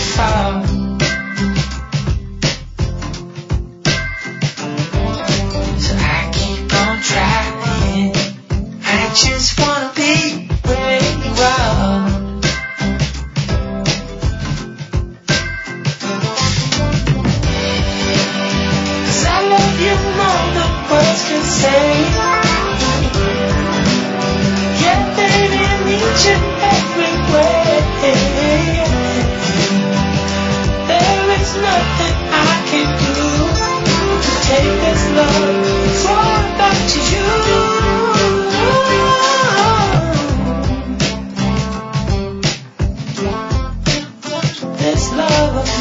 far. So I keep on trying. I just wanna be where you are. Cause I love you more than words can say. Yeah, baby, I need you every way. There is nothing I can do to take this love and throw it back to you. This love of